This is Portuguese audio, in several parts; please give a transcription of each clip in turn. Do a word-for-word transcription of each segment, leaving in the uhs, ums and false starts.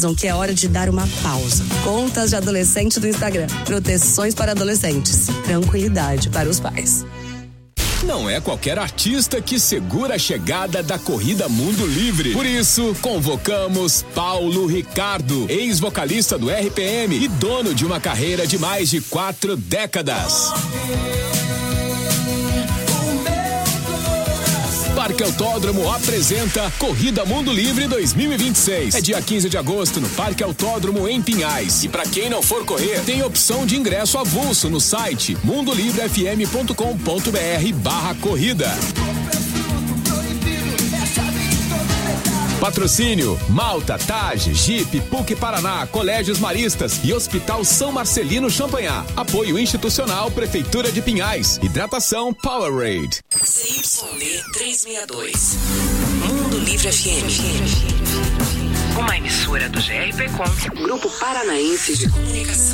que é hora de dar uma pausa. Contas de adolescente do Instagram. Proteções para adolescentes. Tranquilidade para os pais. Não é qualquer artista que segura a chegada da Corrida Mundo Livre. Por isso, convocamos Paulo Ricardo, ex-vocalista do R P M e dono de uma carreira de mais de quatro décadas. Parque Autódromo apresenta Corrida Mundo Livre dois mil e vinte e seis. É dia quinze de agosto no Parque Autódromo em Pinhais. E para quem não for correr, tem opção de ingresso avulso no site mundo livre f m ponto com ponto b r barra corrida. Patrocínio: Malta, Tage, Jeep, P U C Paraná, Colégios Maristas e Hospital São Marcelino Champagnat. Apoio institucional Prefeitura de Pinhais. Hidratação Powerade. C Y D trezentos e sessenta e dois. Mundo Livre F M. Uma emissora do G R P Com, Grupo Paranaense de Comunicação.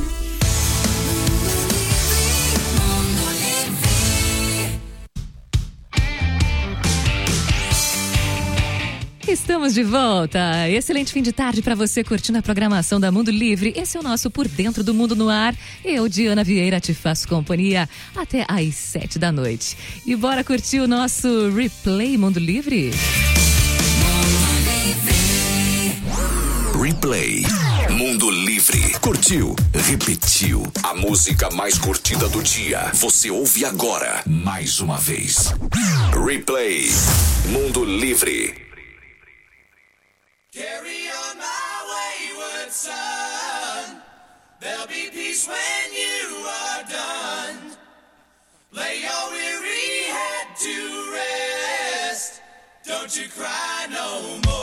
Estamos de volta. Excelente fim de tarde para você curtindo a programação da Mundo Livre. Esse é o nosso Por Dentro do Mundo no Ar. Eu, Diana Vieira, te faço companhia até às sete da noite. E bora curtir o nosso Replay Mundo Livre? Replay Mundo Livre. Curtiu? Repetiu. A música mais curtida do dia. Você ouve agora, mais uma vez. Replay Mundo Livre. Carry on my wayward son. There'll be peace when you are done. Lay your weary head to rest. Don't you cry no more.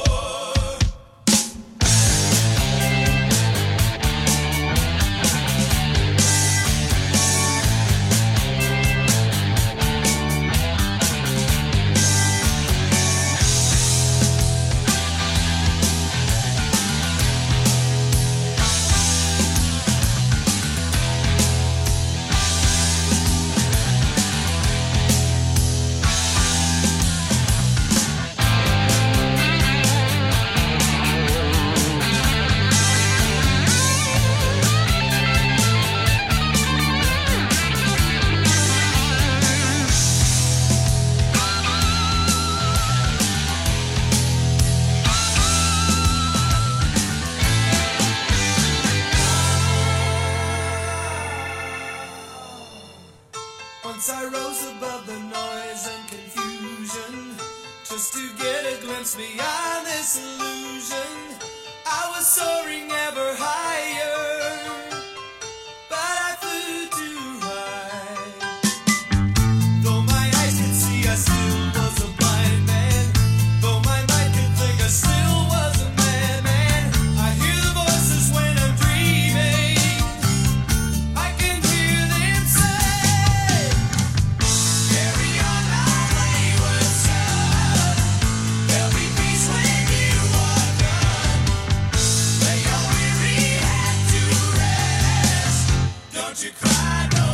Once I rose above the noise and confusion, just to get a glimpse beyond this illusion. I was soaring ever higher, but I flew too high. Though my eyes could see, I still was a blind man. Though my mind could think, I still was a madman. I hear the voices when I'm dreaming. I can hear them say, you cry no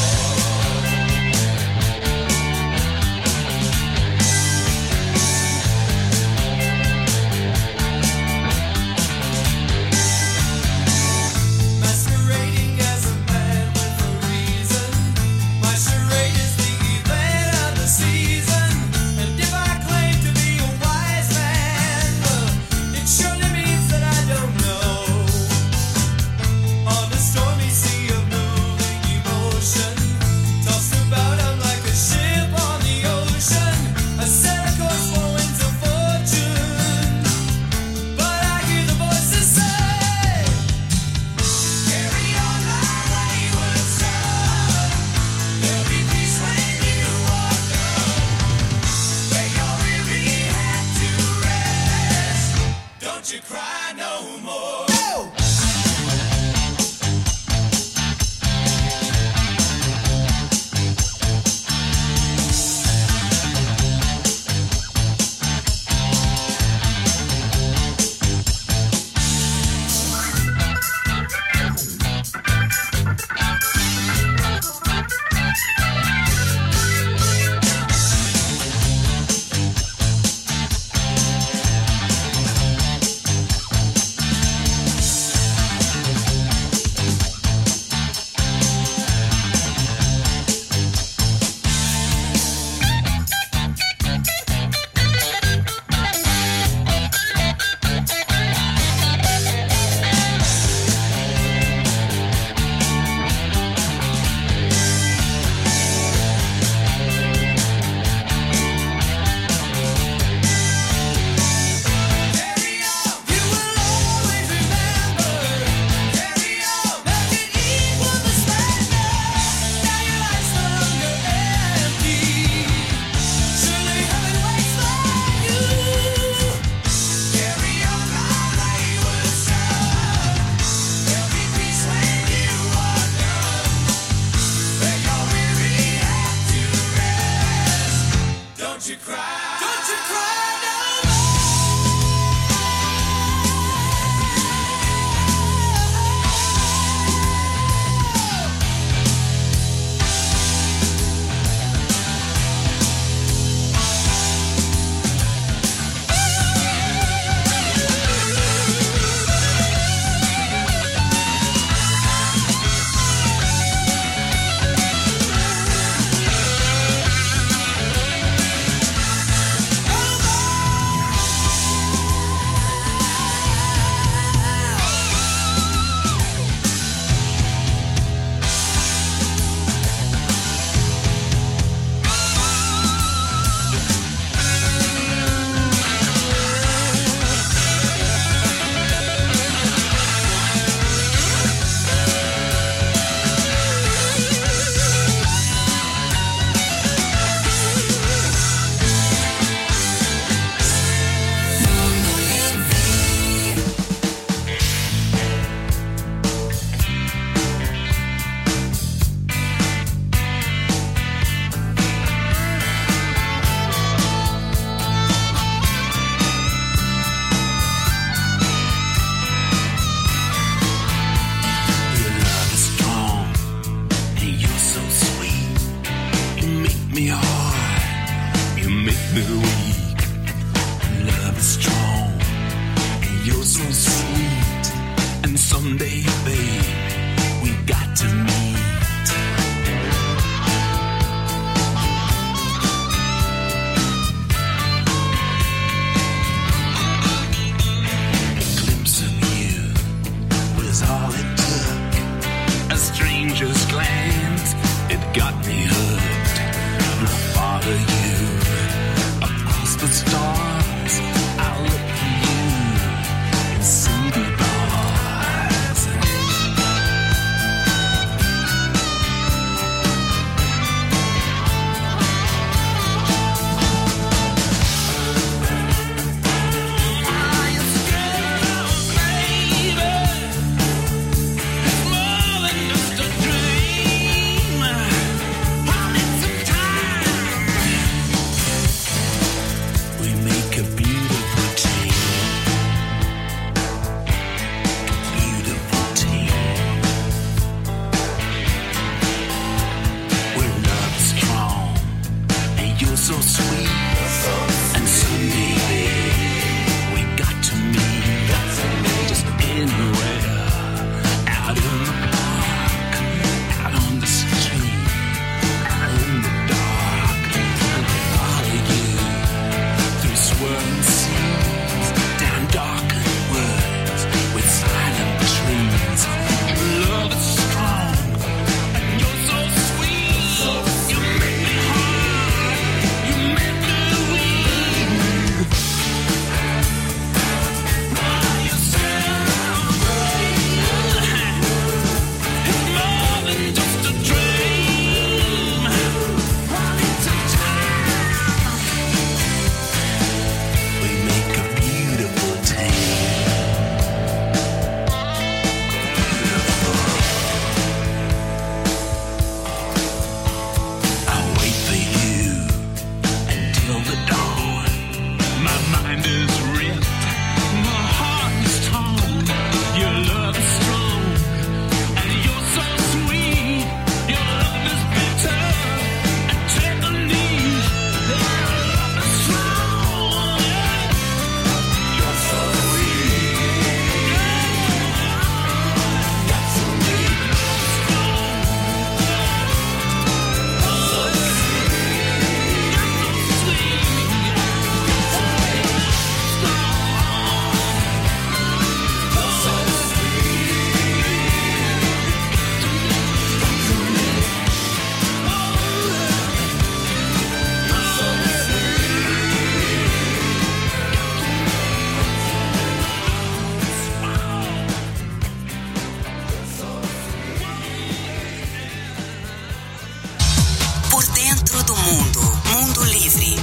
masquerading as a man with a reason. My charade is the event of the season. And if I claim to be a wise man, well, it surely means that I don't know. On the stormy sea of moving emotion, tossed about I'm like a ship on the ocean. I set a course for winds of fortune, but I hear the voices say, carry on my wayward son. There'll be peace when you are done. Lay your weary head to rest. Don't you cry no more. Someday, babe, we got to meet. A glimpse of you was all it took. A stranger's glance, it got me hooked. I follow you across the stars. I look for you in city bars. So sweet, and someday, babe, we got to meet, just anywhere, out in the park, out on the street, out in the dark. I'll follow you through swirling seas, down darkened woods with silent trees. Love is strong, and you're so sweet. You make me hard. You make me weak. By yourself, it's more than just a dream. It's a time. We make a beautiful tale. I'll wait for you until the dawn. My mind is ripped, my heart is torn. Your love is strong, and you're so sweet. Your love is bitter and tenderly. Your love is strong. You're so sweet. Got to meet. Por dentro do mundo. Mundo Livre.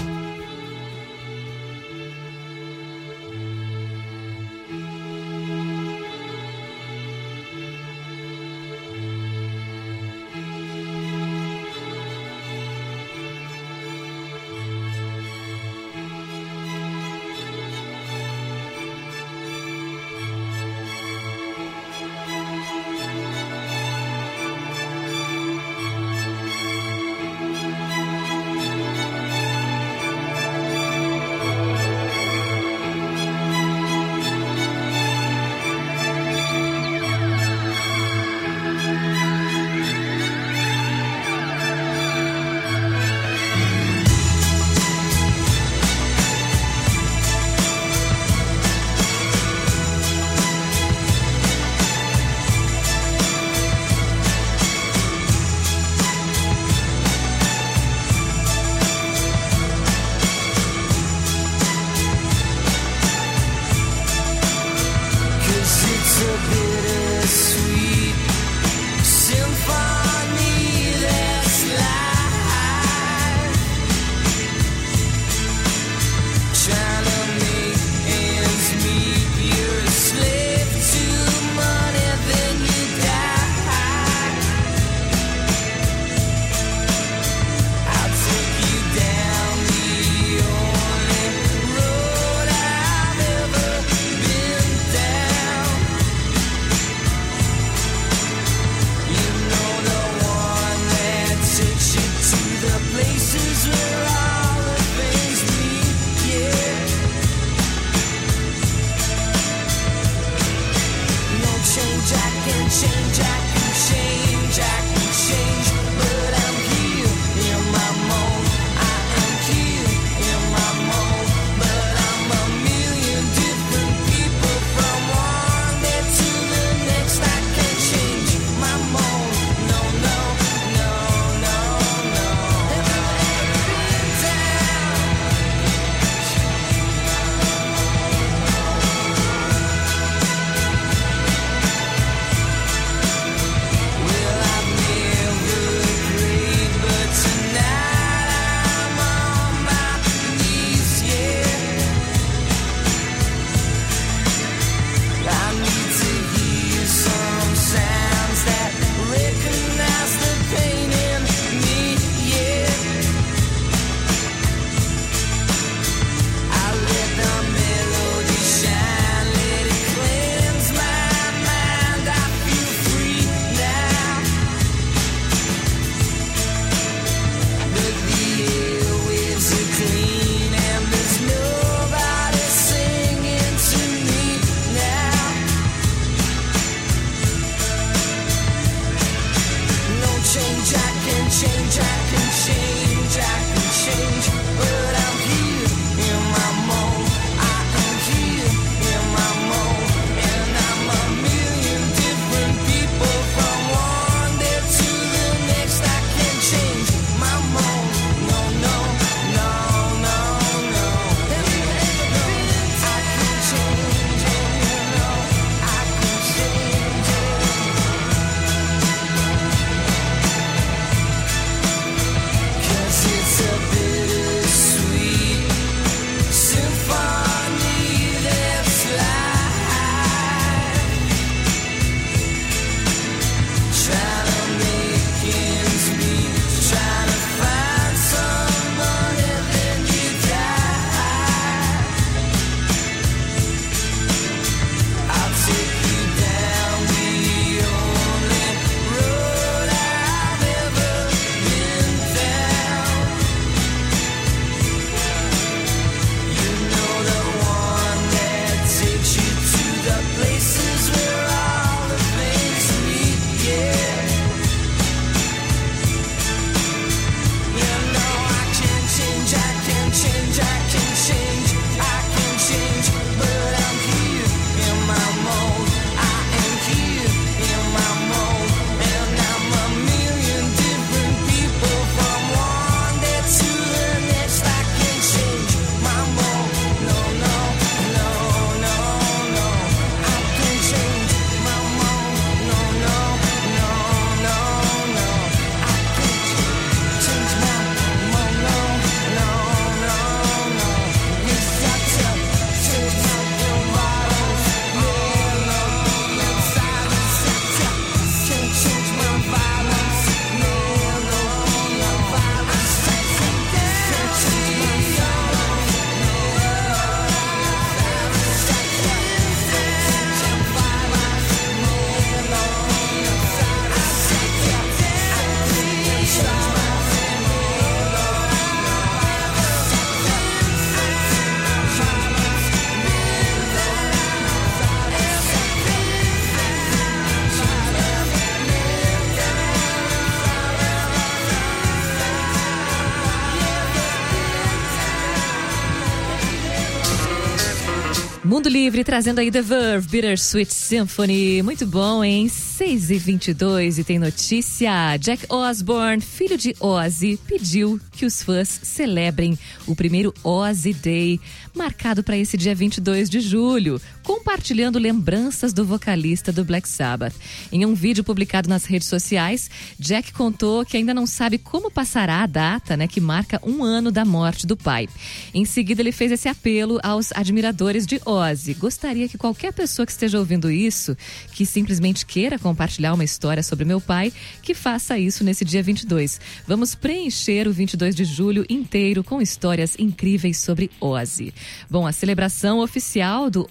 Mundo Livre trazendo aí The Verve, Bittersweet Symphony. Muito bom, hein? seis e vinte e dois e tem notícia. Jack Osbourne, filho de Ozzy, pediu que os fãs celebrem o primeiro Ozzy Day, marcado para esse dia vinte e dois de julho, compartilhando lembranças do vocalista do Black Sabbath. Em um vídeo publicado nas redes sociais, Jack contou que ainda não sabe como passará a data, né, que marca um ano da morte do pai. Em seguida, ele fez esse apelo aos admiradores de Ozzy. Gostaria que qualquer pessoa que esteja ouvindo isso, que simplesmente queira compartilhar uma história sobre meu pai, que faça isso nesse dia vinte e dois. Vamos preencher o vinte e dois de julho inteiro com histórias incríveis sobre Ozzy. Bom, a celebração oficial do Ozzy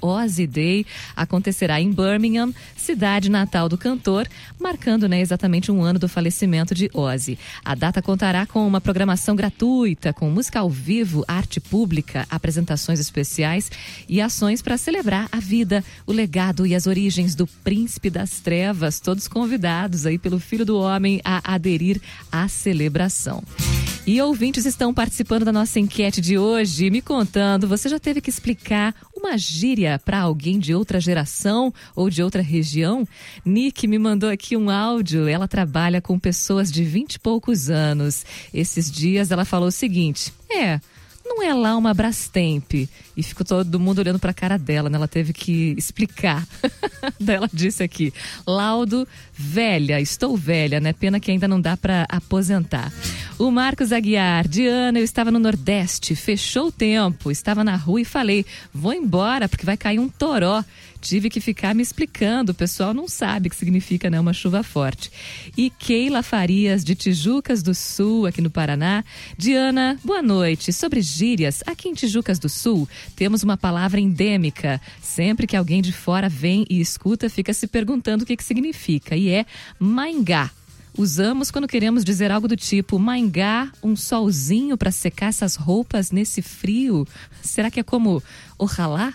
Day acontecerá em Birmingham, cidade natal do cantor, marcando, né, exatamente um ano do falecimento de Ozzy. A data contará com uma programação gratuita, com música ao vivo, arte pública, apresentações especiais e ações para celebrar a vida, o legado e as origens do Príncipe das Trevas, todos convidados aí pelo Filho do Homem a aderir à celebração. E ouvintes estão participando da nossa enquete de hoje, me contando, você já teve que explicar uma gíria para alguém de outra geração ou de outra região? Nick me mandou aqui um áudio, ela trabalha com pessoas de vinte e poucos anos. Esses dias ela falou o seguinte, é... não é lá uma Brastemp. E ficou todo mundo olhando para a cara dela, né? Ela teve que explicar. Daí ela disse aqui, laudo velha, estou velha, né? Pena que ainda não dá para aposentar. O Marcos Aguiar, Diana, eu estava no Nordeste, fechou o tempo, estava na rua e falei, vou embora porque vai cair um toró. Tive que ficar me explicando, o pessoal não sabe o que significa, né, uma chuva forte. E Keila Farias, de Tijucas do Sul, aqui no Paraná. Diana, boa noite. Sobre gírias, aqui em Tijucas do Sul, temos uma palavra endêmica. Sempre que alguém de fora vem e escuta, fica se perguntando o que, que significa. E é maingá. Usamos quando queremos dizer algo do tipo maingá, um solzinho para secar essas roupas nesse frio. Será que é como oxalá?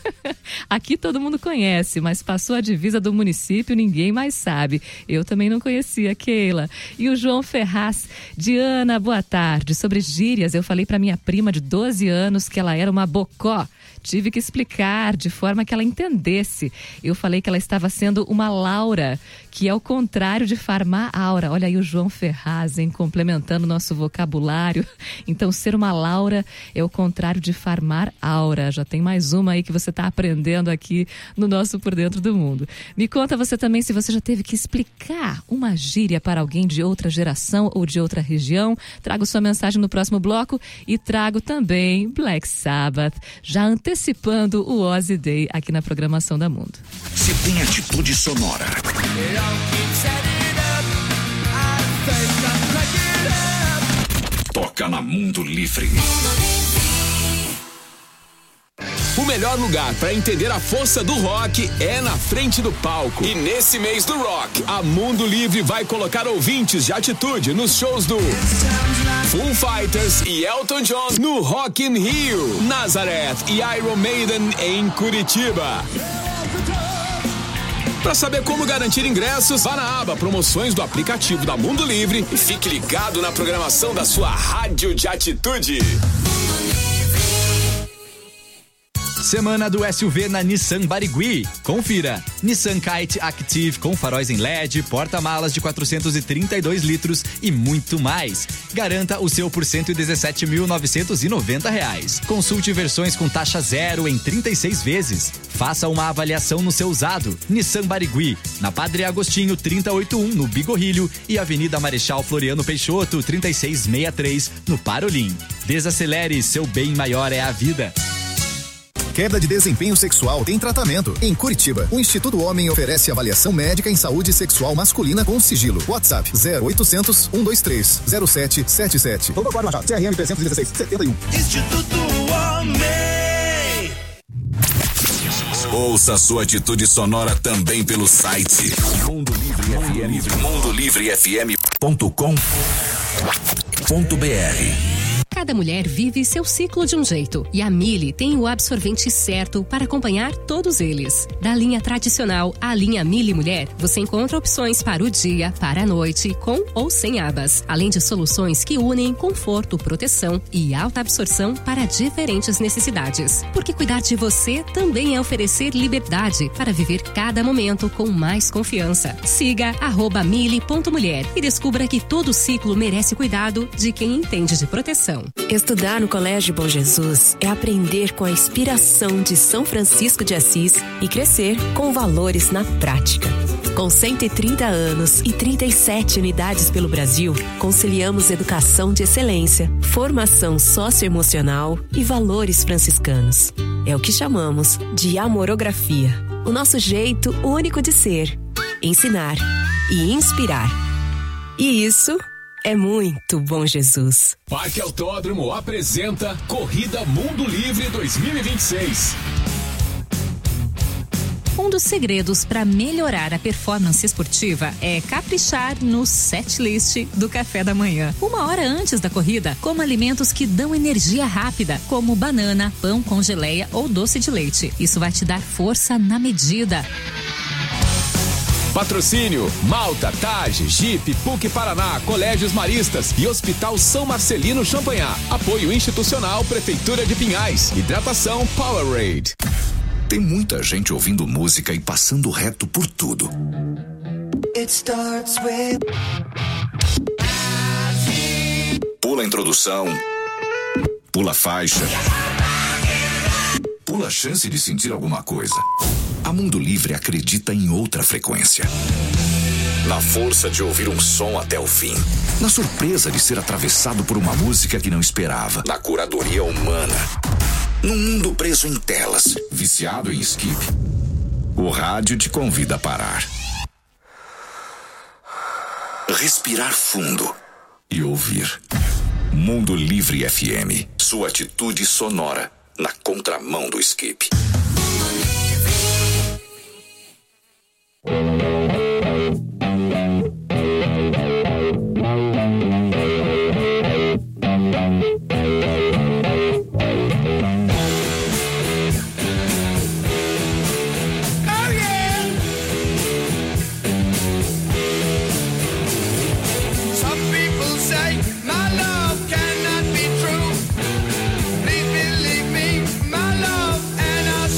Aqui todo mundo conhece, mas passou a divisa do município, ninguém mais sabe. Eu também não conhecia, Keila. E o João Ferraz, Diana, boa tarde. Sobre gírias, eu falei para minha prima de doze anos que ela era uma bocó. Tive que explicar de forma que ela entendesse. Eu falei que ela estava sendo uma Laura, que é o contrário de farmar aura. Olha aí o João Ferraz, hein, complementando o nosso vocabulário. Então, ser uma Laura é o contrário de farmar aura. Já tem mais uma aí que você está aprendendo aqui no nosso Por Dentro do Mundo. Me conta você também se você já teve que explicar uma gíria para alguém de outra geração ou de outra região. Trago sua mensagem no próximo bloco e trago também Black Sabbath, já antecipando o Ozzy Day aqui na programação da Mundo. Se tem atitude sonora. Toca na Mundo Livre. O melhor lugar para entender a força do rock é na frente do palco. E nesse mês do rock, a Mundo Livre vai colocar ouvintes de atitude nos shows do Foo Fighters e Elton John no Rock in Rio, Nazareth e Iron Maiden em Curitiba. Para saber como garantir ingressos, vá na aba Promoções do aplicativo da Mundo Livre e fique ligado na programação da sua rádio de atitude. Semana do S U V na Nissan Barigui. Confira. Nissan Kite Active com faróis em L E D, porta-malas de quatrocentos e trinta e dois litros e muito mais. Garanta o seu por cento e dezessete mil novecentos e noventa reais. Consulte versões com taxa zero em trinta e seis vezes. Faça uma avaliação no seu usado. Nissan Barigui, na Padre Agostinho trinta e oitenta e um, no Bigorrilho, e Avenida Marechal Floriano Peixoto trinta e seis sessenta e três, no Parolim. Desacelere, seu bem maior é a vida. Queda de desempenho sexual tem tratamento. Em Curitiba, o Instituto Homem oferece avaliação médica em saúde sexual masculina com sigilo. WhatsApp zero oitocentos, cento e vinte e três, zero sete sete sete. Doutor Cláudio Machado, C R M trezentos e dezesseis, setenta e um. Instituto Homem. Ouça sua atitude sonora também pelo site Mundo Livre F M, mundo livre f m ponto com ponto b r. Cada mulher vive seu ciclo de um jeito e a Mili tem o absorvente certo para acompanhar todos eles. Da linha tradicional à linha Mili Mulher, você encontra opções para o dia, para a noite, com ou sem abas, além de soluções que unem conforto, proteção e alta absorção para diferentes necessidades. Porque cuidar de você também é oferecer liberdade para viver cada momento com mais confiança. Siga arroba mili ponto mulher e descubra que todo ciclo merece cuidado de quem entende de proteção. Estudar no Colégio Bom Jesus é aprender com a inspiração de São Francisco de Assis e crescer com valores na prática. Com cento e trinta anos e trinta e sete unidades pelo Brasil, conciliamos educação de excelência, formação socioemocional e valores franciscanos. É o que chamamos de amorografia, o nosso jeito único de ser, ensinar e inspirar. E isso é muito Bom Jesus. Parque Autódromo apresenta Corrida Mundo Livre dois mil e vinte e seis. Um dos segredos para melhorar a performance esportiva é caprichar no set list do café da manhã. Uma hora antes da corrida, coma alimentos que dão energia rápida, como banana, pão com geleia ou doce de leite. Isso vai te dar força na medida. Patrocínio: Malta, Tage, Jeep, P U C Paraná, Colégios Maristas e Hospital São Marcelino Champagnat. Apoio institucional Prefeitura de Pinhais. Hidratação Powerade. Tem muita gente ouvindo música e passando reto por tudo. It starts with... Pula a introdução. Pula a faixa. Pula a chance de sentir alguma coisa. A Mundo Livre acredita em outra frequência. Na força de ouvir um som até o fim. Na surpresa de ser atravessado por uma música que não esperava. Na curadoria humana. Num mundo preso em telas, viciado em skip. O rádio te convida a parar. Respirar fundo e ouvir. Mundo Livre F M. Sua atitude sonora na contramão do skip. Please believe me, my love, and I'll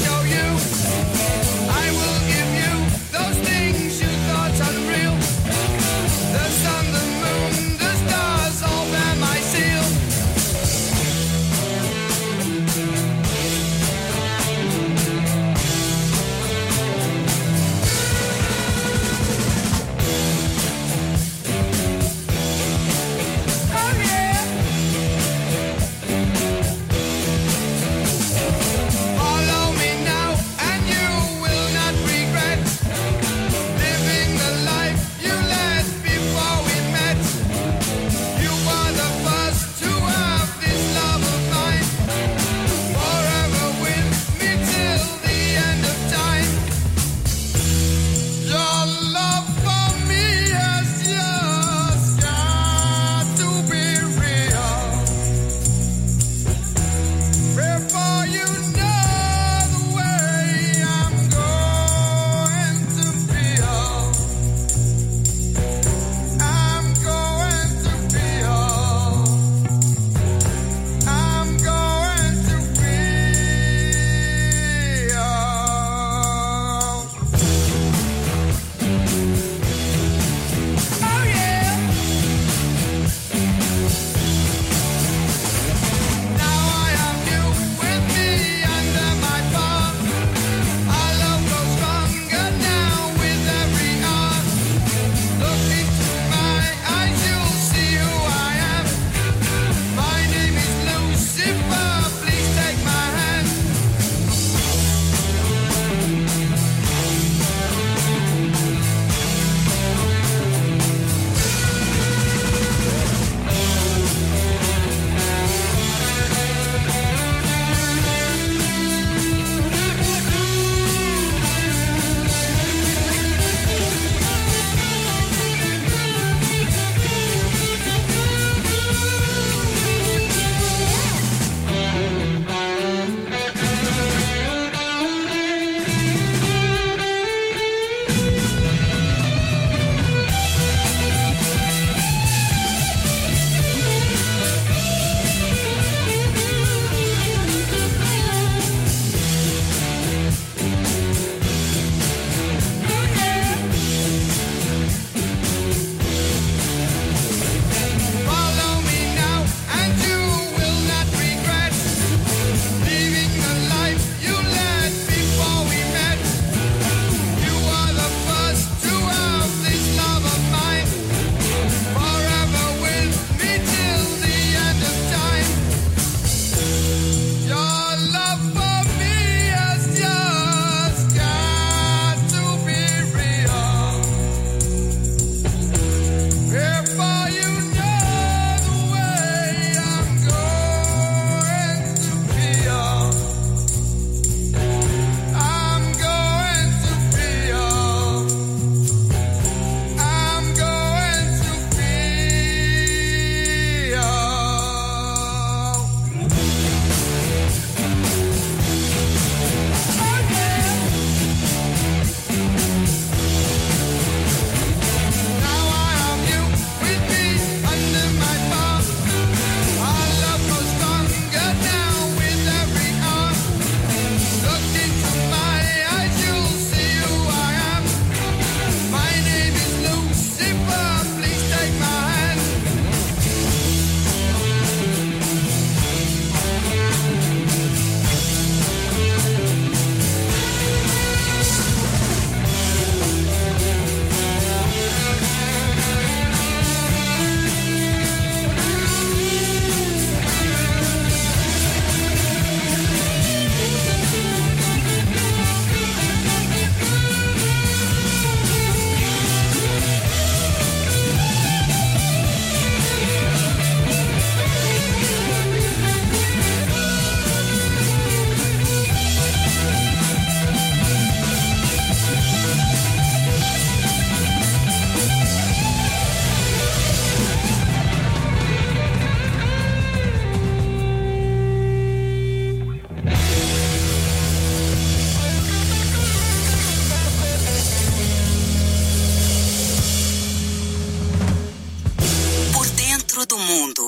do mundo.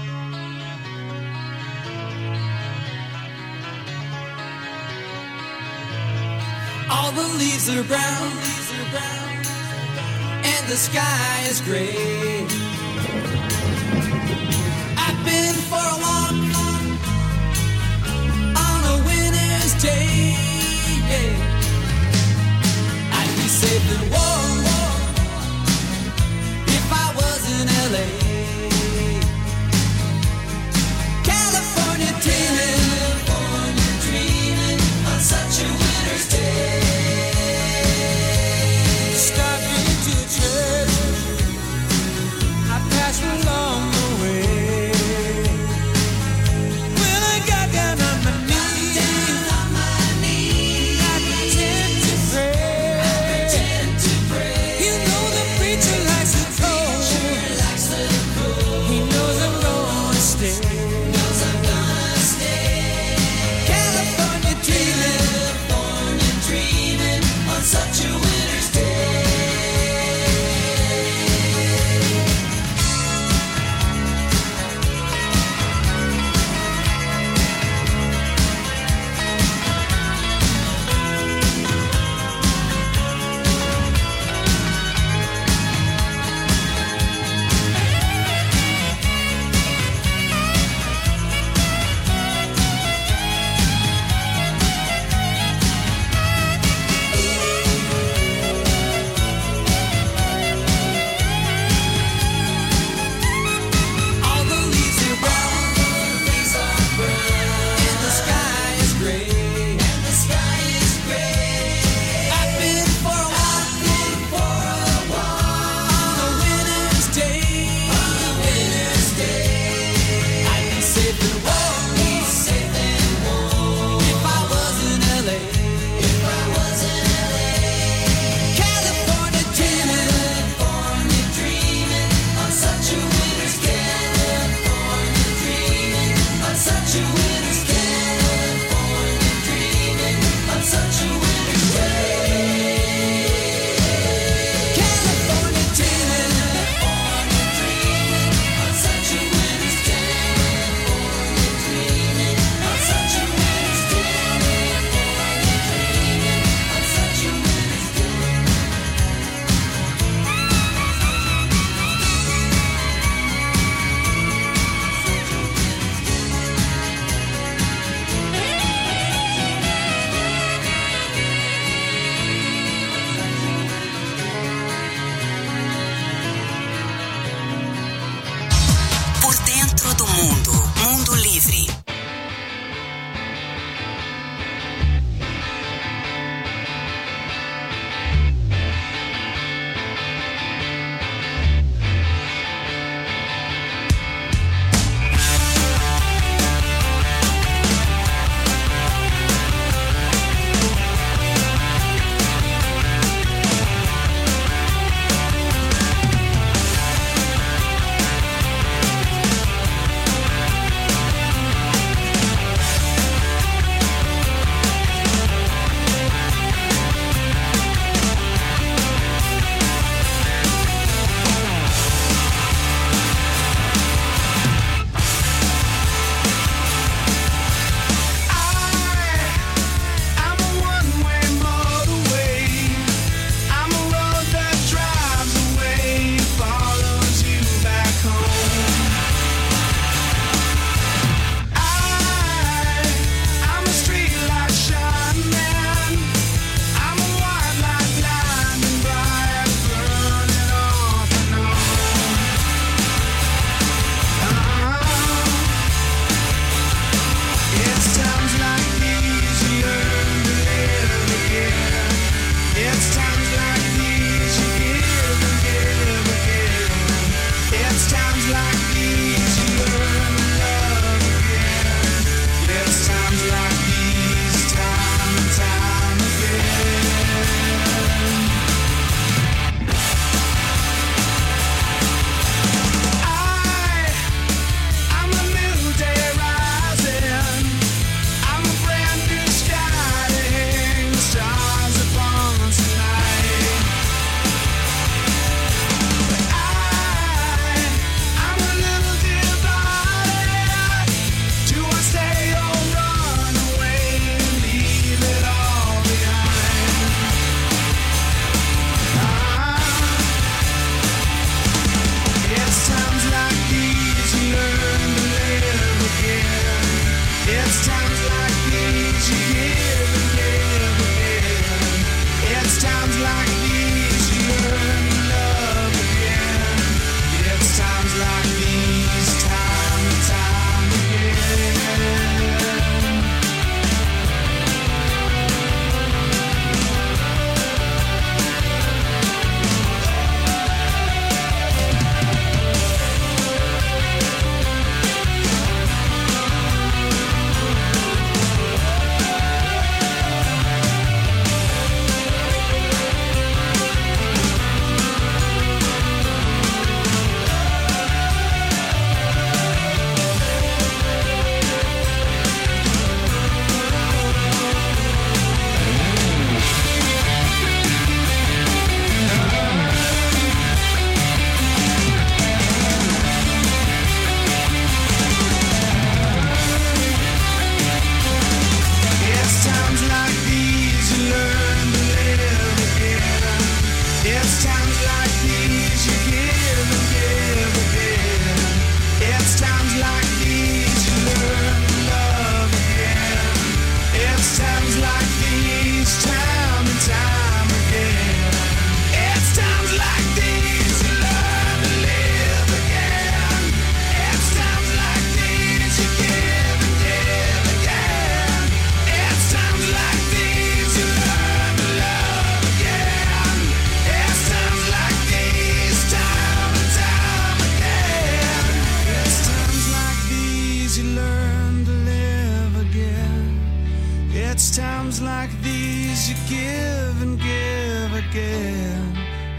All the leaves are brown, leaves are brown, and the sky is gray. I've been for a walk on a winter's day. I'd be safe and warm if I was in L A. California dreaming, California dreaming on such a winter's day. Stopping to church, I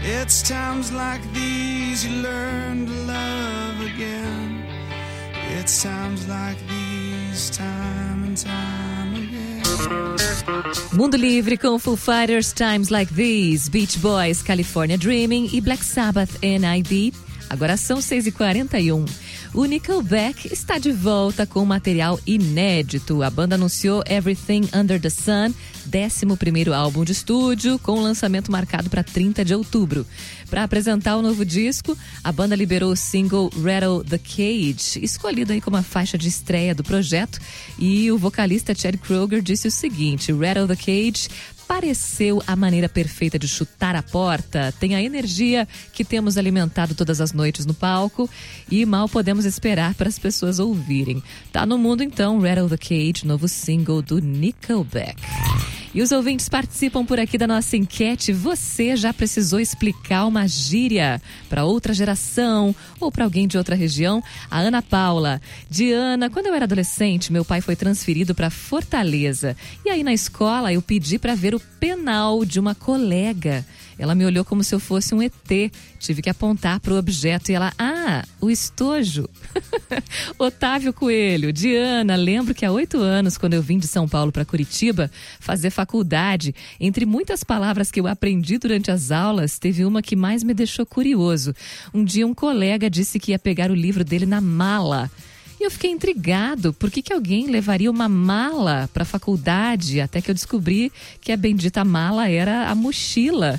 It's times like these you learn to love again. It's times like these, time and time again. Mundo Livre com Foo Fighters, Times Like These, Beach Boys, California Dreaming e Black Sabbath, N I D. Agora são seis e quarenta e um. O Nickelback está de volta com material inédito. A banda anunciou Everything Under the Sun, décimo primeiro álbum de estúdio, com o lançamento marcado para trinta de outubro. Para apresentar o novo disco, a banda liberou o single Rattle the Cage, escolhido aí como a faixa de estreia do projeto. E o vocalista Chad Kroeger disse o seguinte: Rattle the Cage pareceu a maneira perfeita de chutar a porta, tem a energia que temos alimentado todas as noites no palco e mal podemos esperar para as pessoas ouvirem. Tá no mundo então, Rattle the Cage, novo single do Nickelback. E os ouvintes participam por aqui da nossa enquete. Você já precisou explicar uma gíria para outra geração ou para alguém de outra região? A Ana Paula. Diana, quando eu era adolescente, meu pai foi transferido para Fortaleza. E aí na escola eu pedi para ver o penal de uma colega. Ela me olhou como se eu fosse um E T. Tive que apontar para o objeto e ela, ah, o estojo. Otávio Coelho. Diana, lembro que há oito anos, quando eu vim de São Paulo para Curitiba fazer faculdade, entre muitas palavras que eu aprendi durante as aulas, teve uma que mais me deixou curioso. Um dia um colega disse que ia pegar o livro dele na mala. E eu fiquei intrigado, por que que alguém levaria uma mala para a faculdade? Até que eu descobri que a bendita mala era a mochila.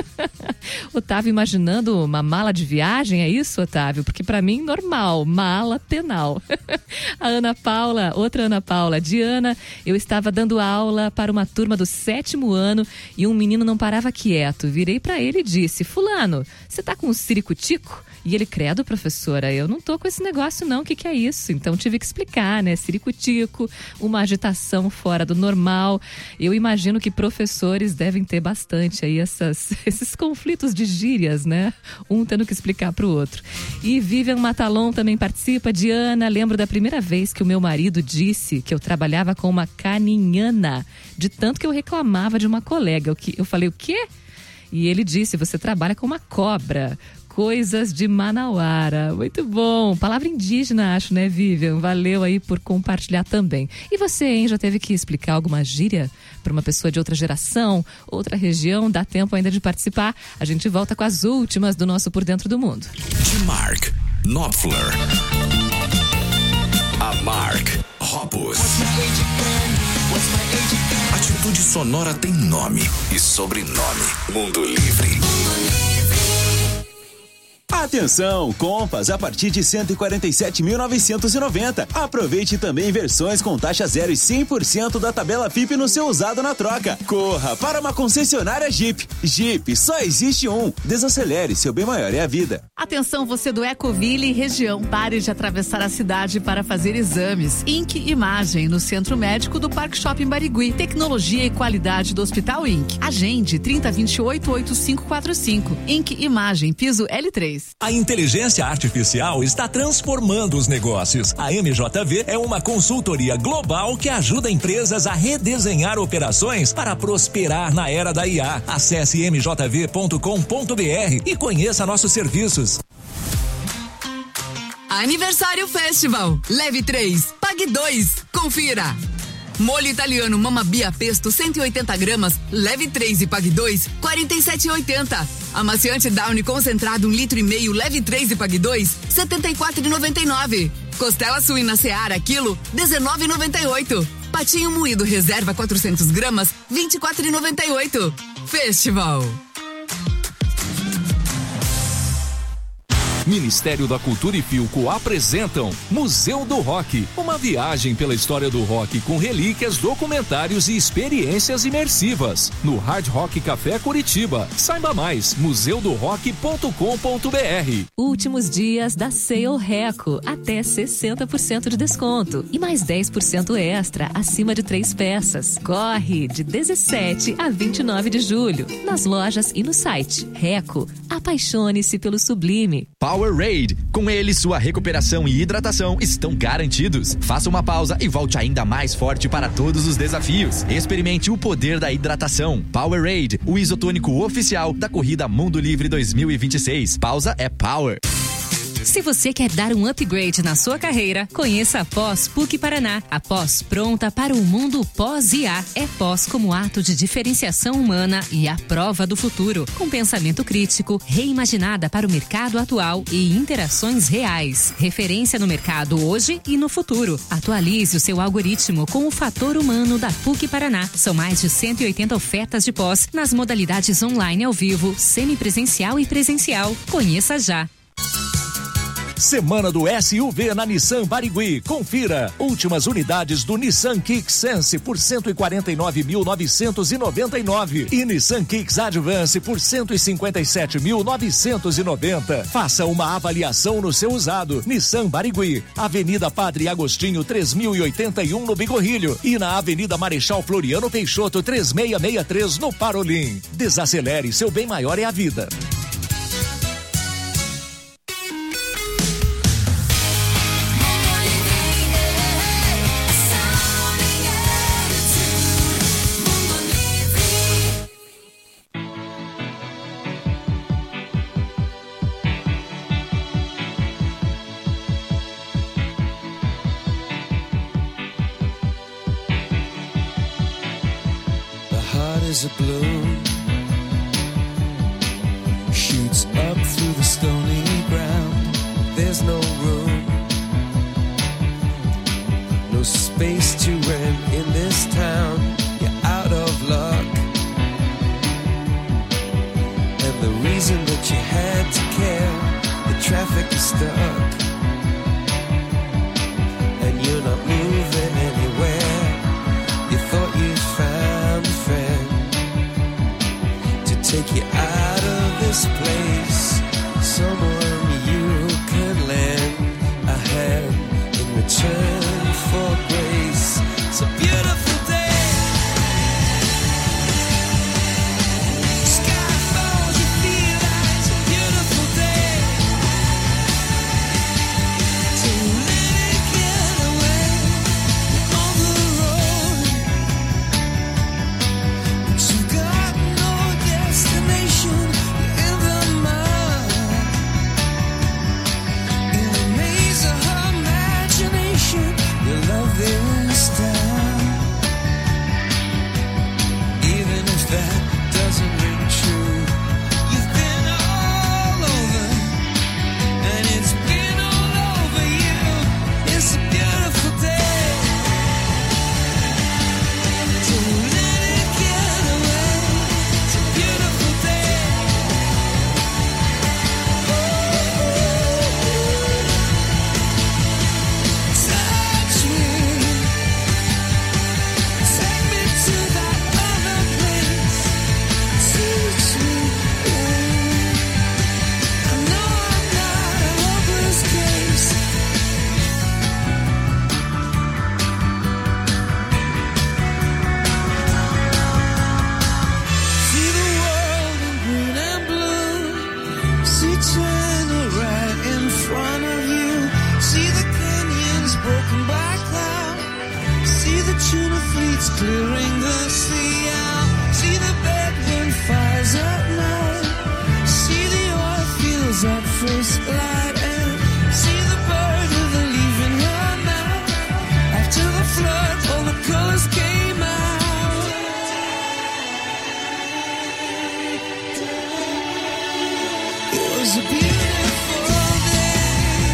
Otávio imaginando uma mala de viagem, é isso, Otávio? Porque para mim, normal, mala penal. A Ana Paula, outra Ana Paula. Diana, eu estava dando aula para uma turma do sétimo ano e um menino não parava quieto. Virei para ele e disse, fulano, você tá com um ciricutico? E ele, credo, professora, eu não tô com esse negócio não, o que que é isso? Então tive que explicar, né? Ciricutico, uma agitação fora do normal. Eu imagino que professores devem ter bastante aí essas, esses conflitos de gírias, né? Um tendo que explicar pro outro. E Vivian Matalon também participa. Diana, lembro da primeira vez que o meu marido disse que eu trabalhava com uma caninhana, de tanto que eu reclamava de uma colega. Eu falei, o quê? E ele disse, você trabalha com uma cobra. Coisas de Manauara. Muito bom. Palavra indígena, acho, né, Vivian? Valeu aí por compartilhar também. E você, hein, já teve que explicar alguma gíria para uma pessoa de outra geração, outra região? Dá tempo ainda de participar. A gente volta com as últimas do nosso Por Dentro do Mundo. De Mark Knopfler. A Mark Hoppus. Atitude Sonora tem nome e sobrenome. Mundo Livre. Atenção, Compass a partir de cento e quarenta e sete mil novecentos e noventa. Aproveite também versões com taxa zero e cem por cento da tabela F I P no seu usado na troca. Corra para uma concessionária Jeep. Jeep, só existe um. Desacelere, seu bem maior é a vida. Atenção, você do Ecoville e região. Pare de atravessar a cidade para fazer exames. Inc Imagem, no Centro Médico do Parque Shopping Barigui. Tecnologia e qualidade do Hospital Inc. Agende trinta, vinte e oito, oitenta e cinco quarenta e cinco. Inc Imagem, piso L três. A inteligência artificial está transformando os negócios. A M J V é uma consultoria global que ajuda empresas a redesenhar operações para prosperar na era da I A. Acesse m j v ponto com ponto b r e conheça nossos serviços. Aniversário Festival. Leve três, pague dois. Confira. Molho italiano Mamma Bia Pesto cento e oitenta gramas, leve três e pague dois, quarenta e sete reais e oitenta centavos. Amaciante Downy concentrado um litro e meio, leve três e pague dois, setenta e quatro reais e noventa e nove centavos. Costela suína Seara quilo, dezenove reais e noventa e oito centavos. Patinho moído reserva quatrocentas gramas, vinte e quatro reais e noventa e oito centavos. Festival. Ministério da Cultura e Filco apresentam Museu do Rock, uma viagem pela história do rock com relíquias, documentários e experiências imersivas. No Hard Rock Café Curitiba. Saiba mais, museu do rock ponto com ponto b r. Últimos dias da Sale Reco, até sessenta por cento de desconto e mais dez por cento extra acima de três peças. Corre de dezessete a vinte e nove de julho, nas lojas e no site. Reco, Apaixone-se pelo sublime. Powerade. Com ele, sua recuperação e hidratação estão garantidos. Faça uma pausa e volte ainda mais forte para todos os desafios. Experimente o poder da hidratação. Powerade, o isotônico oficial da Corrida Mundo Livre dois mil e vinte e seis. Pausa é power. Se você quer dar um upgrade na sua carreira, conheça a Pós P U C Paraná. A pós pronta para o mundo pós-I A. É pós como ato de diferenciação humana e a prova do futuro. Com pensamento crítico, reimaginada para o mercado atual e interações reais. Referência no mercado hoje e no futuro. Atualize o seu algoritmo com o fator humano da P U C Paraná. São mais de cento e oitenta ofertas de pós nas modalidades online ao vivo, semipresencial e presencial. Conheça já. Semana do S U V na Nissan Barigui. Confira. Últimas unidades do Nissan Kicks Sense por cento e quarenta e nove mil novecentos e noventa e nove e Nissan Kicks Advance por cento e cinquenta e sete mil novecentos e noventa. Faça uma avaliação no seu usado. Nissan Barigui, Avenida Padre Agostinho três mil e oitenta e um no Bigorrilho e na Avenida Marechal Floriano Peixoto três mil seiscentos e sessenta e três no Parolim. Desacelere, seu bem maior é a vida. Is a bloom, shoots up through the stony ground. There's no room, no space to rent in this town. You're out of luck, and the reason that you had to care, the traffic is stuck, and you're not moving anywhere. You thought you'd found a friend take you out of this place, someone you can lend a hand in return for grace. It's a beautiful day. Sky falls, you feel like it's a beautiful day. So let it get away on the road, but you got destination in the mud, in the maze of her imagination. Your love is down, even if that doesn't ring true. You've been all over, and it's been all over you. It's a beautiful day. So let it get away. It's a beautiful day. Touch me, take me to that other place. Teach me, I know I'm not a hopeless case. See the world in green and blue. See China right in front of you. See the canyons broken by cloud. See the tuna fleets clearing the sea out. See the bedroom fires at night. See the oil fields at first light. And see the bird with a leaf in her mouth. After the flood, all the colors came out. It was a beautiful day.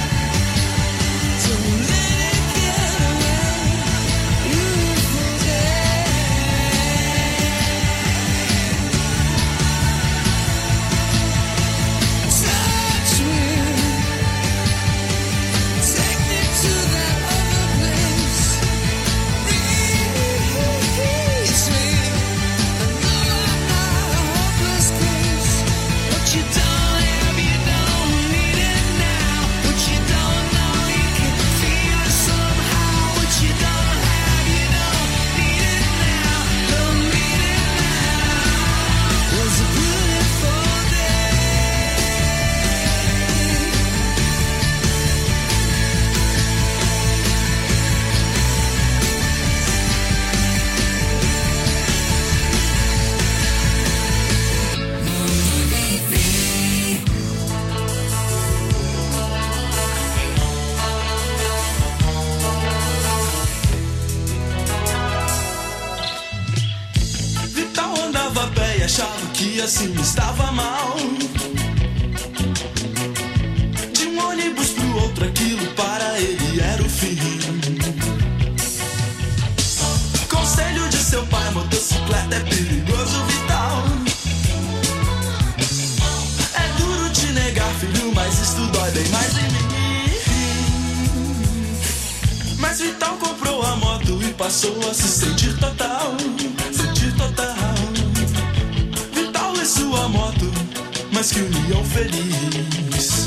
So let it get away. Beautiful day. Touch me, take me to that other place. Release me. I know I'm not a hopeless case, but you don't have, you dia sim estava mal. De um ônibus pro outro, aquilo para ele era o fim. Conselho de seu pai, motocicleta é perigoso, vital. É duro te negar, filho, mas isso dói bem mais em mim. Mas Vital comprou a moto e passou a se sentir total, sentir total. Vital e sua moto, mas que união feliz.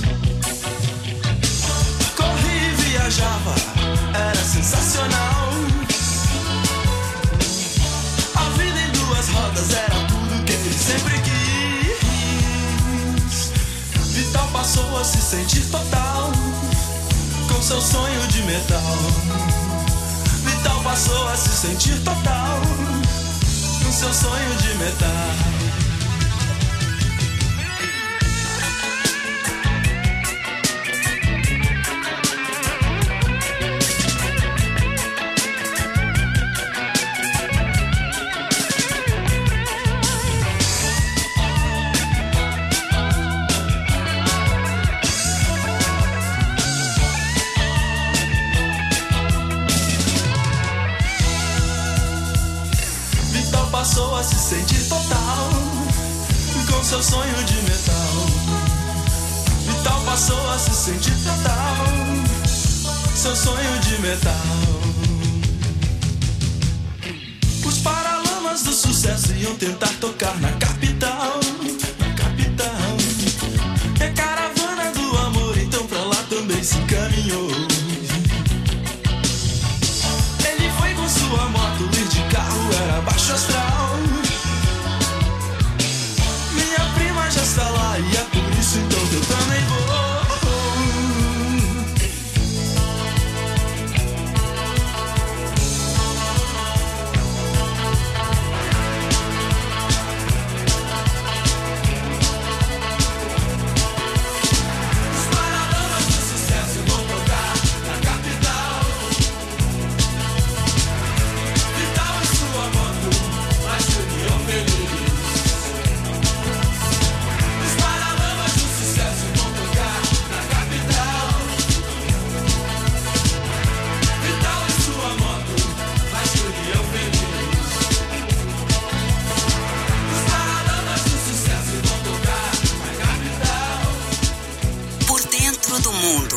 Corria e viajava, era sensacional. A vida em duas rodas era tudo que ele sempre quis. Vital passou a se sentir total, com seu sonho de metal. Vital passou a se sentir total, com seu sonho de metal. Passou a se sentir total, com seu sonho de metal. Vital passou a se sentir total, seu sonho de metal. Os paralamas do sucesso iam tentar tocar na capital, na capital. E a caravana do amor então pra lá também se encaminhou. Ele foi com sua moto, ir de carro era baixo astral. Minha prima já está lá e é por isso então que eu também vou. Os paralamas do sucesso vão tocar na capital. Vital e sua moto, mas união feliz. Os paralamas do sucesso vão tocar na capital. Vital e sua moto, mas união feliz. Os paralamas do sucesso vão tocar na capital. Por dentro do mundo.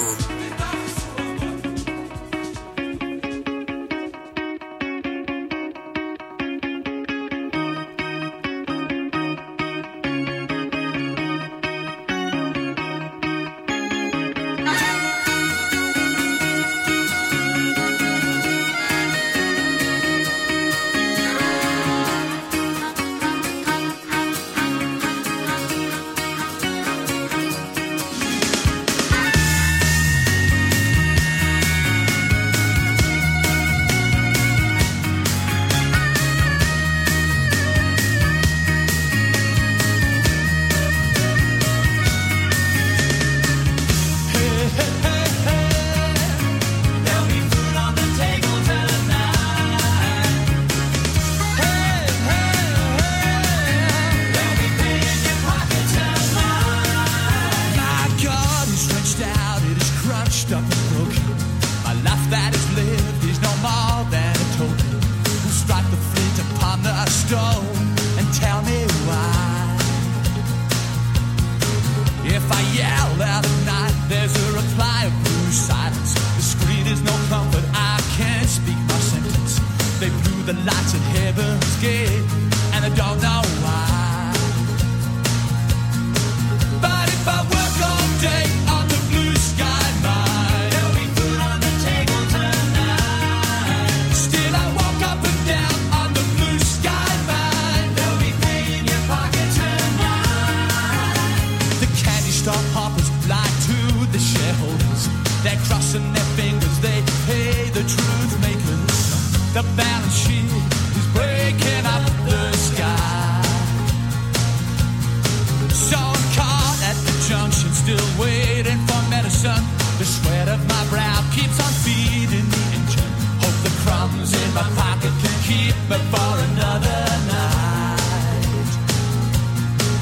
Keep me for another night.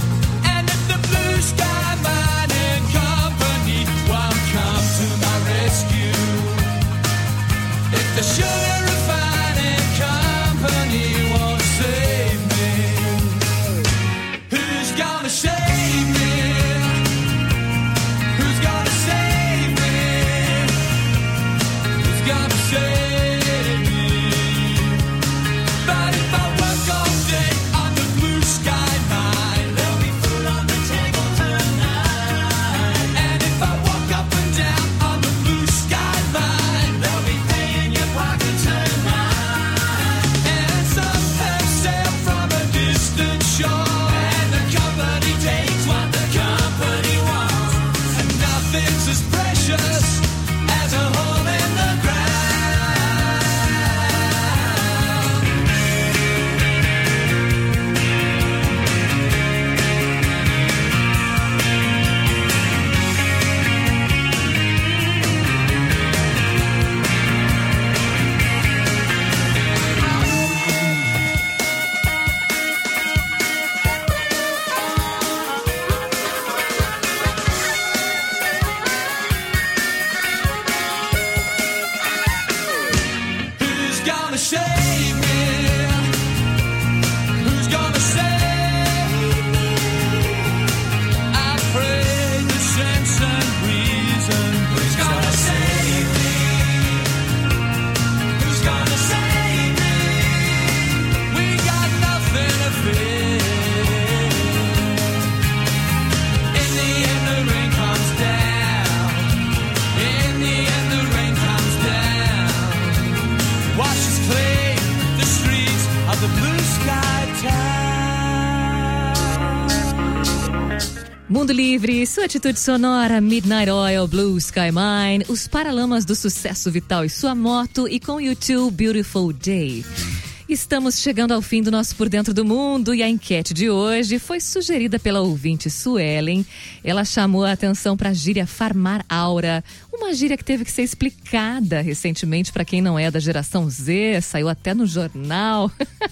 Mundo Livre, sua atitude sonora, Midnight Oil, Blue Sky Mine, os Paralamas do Sucesso Vital e sua moto e com YouTube Beautiful Day. Estamos chegando ao fim do nosso Por Dentro do Mundo e a enquete de hoje foi sugerida pela ouvinte Suelen. Ela chamou a atenção para a gíria farmar aura, uma gíria que teve que ser explicada recentemente para quem não é da geração Z, saiu até no jornal.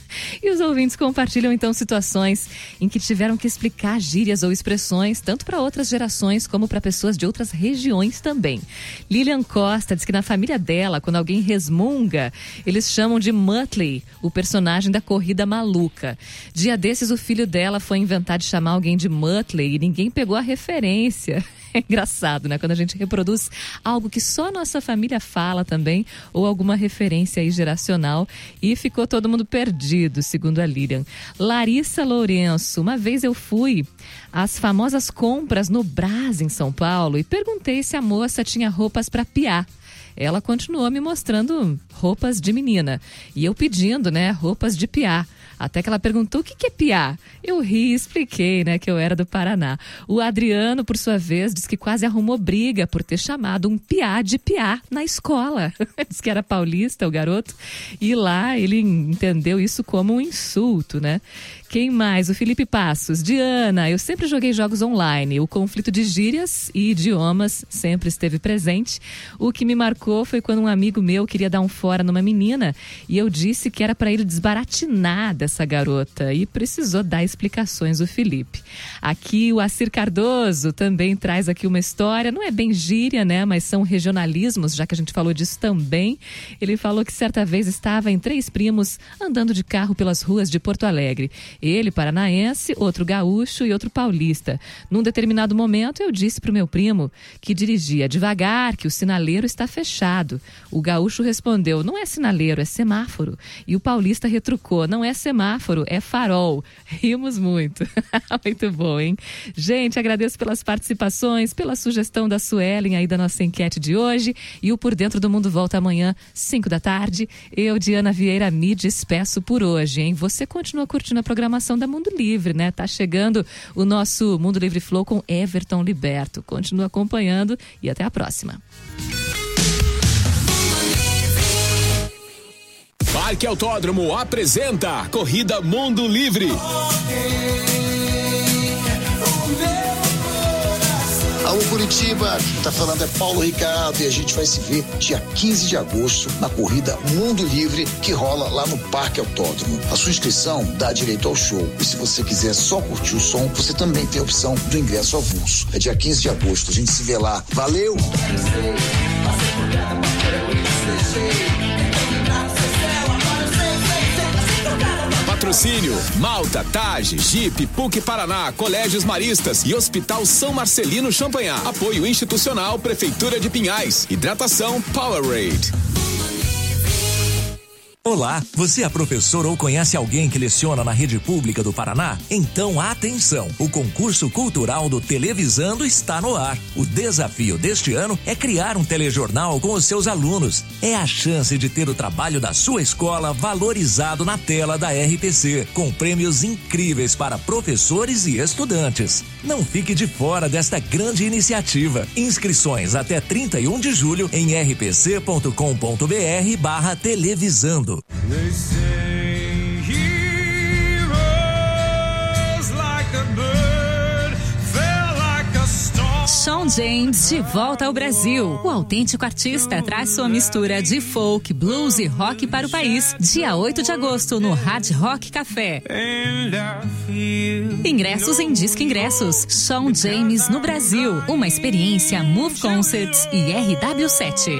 E os ouvintes compartilham então situações em que tiveram que explicar gírias ou expressões, tanto para outras gerações como para pessoas de outras regiões também. Lilian Costa diz que na família dela, quando alguém resmunga, eles chamam de Muttley, o personagem da Corrida Maluca. Dia desses, o filho dela foi inventar de chamar alguém de Muttley e ninguém pegou a referência. É engraçado, né? Quando a gente reproduz algo que só a nossa família fala também, ou alguma referência aí geracional, e ficou todo mundo perdido, segundo a Lilian. Larissa Lourenço, uma vez eu fui às famosas compras no Brás, em São Paulo, e perguntei se a moça tinha roupas para piar. Ela continuou me mostrando roupas de menina. E eu pedindo, né, roupas de piá. Até que ela perguntou o que, que é piá. Eu ri e expliquei, né, que eu era do Paraná. O Adriano, por sua vez, disse que quase arrumou briga por ter chamado um piá de piá na escola. Diz que era paulista, o garoto. E lá ele entendeu isso como um insulto, né? Quem mais? O Felipe Passos. Diana, eu sempre joguei jogos online. O conflito de gírias e idiomas sempre esteve presente. O que me marcou foi quando um amigo meu queria dar um fora numa menina e eu disse que era para ele desbaratinar dessa garota e precisou dar explicações o Felipe. Aqui o Acir Cardoso também traz aqui uma história, não é bem gíria, né, mas são regionalismos, já que a gente falou disso também. Ele falou que certa vez estava em Três Primos andando de carro pelas ruas de Porto Alegre. Ele, paranaense, outro gaúcho e outro paulista. Num determinado momento, eu disse para o meu primo que dirigia devagar, que o sinaleiro está fechado. O gaúcho respondeu, não é sinaleiro, é semáforo. E o paulista retrucou, não é semáforo, é farol. Rimos muito. Muito bom, hein? Gente, agradeço pelas participações, pela sugestão da Suelen aí da nossa enquete de hoje. E o Por Dentro do Mundo volta amanhã, cinco da tarde. Eu, Diana Vieira, me despeço por hoje, hein? Você continua curtindo a programação da Mundo Livre, né? Tá chegando o nosso Mundo Livre Flow com Everton Liberto. Continua acompanhando e até a próxima. Parque Autódromo apresenta Corrida Mundo Livre. Alô Curitiba, tá falando é Paulo Ricardo e a gente vai se ver dia quinze de agosto na corrida Mundo Livre que rola lá no Parque Autódromo. A sua inscrição dá direito ao show e se você quiser só curtir o som, você também tem a opção do ingresso avulso. É dia quinze de agosto, a gente se vê lá. Valeu! Patrocínio Malta, Tage, Jeep, P U C Paraná, Colégios Maristas e Hospital São Marcelino Champanhar. Apoio institucional Prefeitura de Pinhais. Hidratação Powerade. Olá, você é professor ou conhece alguém que leciona na rede pública do Paraná? Então atenção, o concurso cultural do Televisando está no ar. O desafio deste ano é criar um telejornal com os seus alunos. É a chance de ter o trabalho da sua escola valorizado na tela da R P C, com prêmios incríveis para professores e estudantes. Não fique de fora desta grande iniciativa. Inscrições até trinta e um de julho em r p c ponto com ponto b r barra televisando. They say heroes like a bird fell like a storm. Shawn James de volta ao Brasil. O autêntico artista traz sua mistura de folk, blues e rock para o país. Dia oito de agosto no Hard Rock Café. Ingressos em Disque Ingressos. Shawn James no Brasil. Uma experiência Move Concerts e R W sete.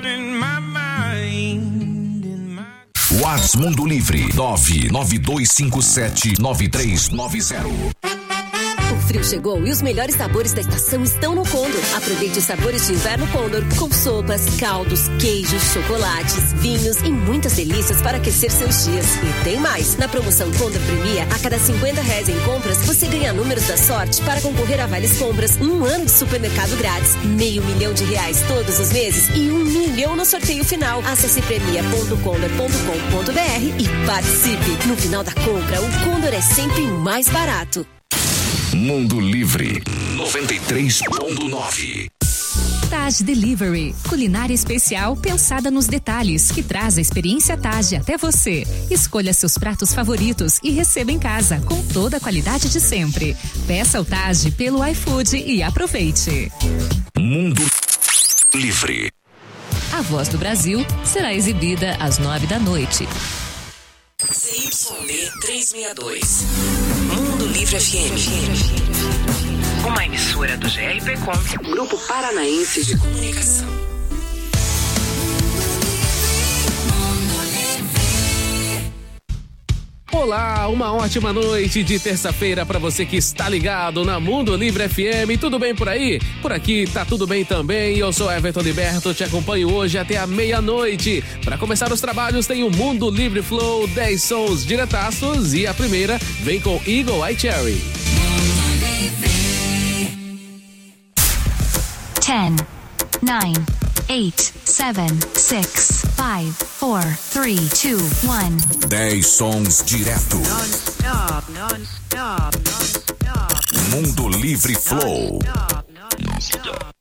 Whats Mundo Livre nove nove dois cinco sete nove três nove zero. O frio chegou e os melhores sabores da estação estão no Condor. Aproveite os sabores de inverno Condor, com sopas, caldos, queijos, chocolates, vinhos e muitas delícias para aquecer seus dias. E tem mais! Na promoção Condor Premia, a cada cinquenta reais em compras, você ganha números da sorte para concorrer a Vales Compras, um ano de supermercado grátis, meio milhão de reais todos os meses e um milhão no sorteio final. Acesse premia ponto condor ponto com ponto b r e participe. No final da compra, o Condor é sempre mais barato. Mundo Livre noventa e três ponto nove. Taj Delivery, culinária especial pensada nos detalhes, que traz a experiência Taj até você. Escolha seus pratos favoritos e receba em casa com toda a qualidade de sempre. Peça o Taj pelo iFood e aproveite. Mundo Livre. A Voz do Brasil será exibida às nove da noite. C Y B trezentos e sessenta e dois. Mundo Livre F M. Uma emissora do G R P Com, Grupo Paranaense de Comunicação. Olá, uma ótima noite de terça-feira para você que está ligado na Mundo Livre F M. Tudo bem por aí? Por aqui tá tudo bem também. Eu sou Everton Liberto, te acompanho hoje até a meia-noite. Para começar os trabalhos tem o Mundo Livre Flow, dez sons diretaços e a primeira vem com Eagle Eye Cherry. ten, nine, eight, seven, six, five, four, three, two, one. dez sons direto. Non-stop, non-stop, non-stop. Mundo Livre Flow. Non-stop.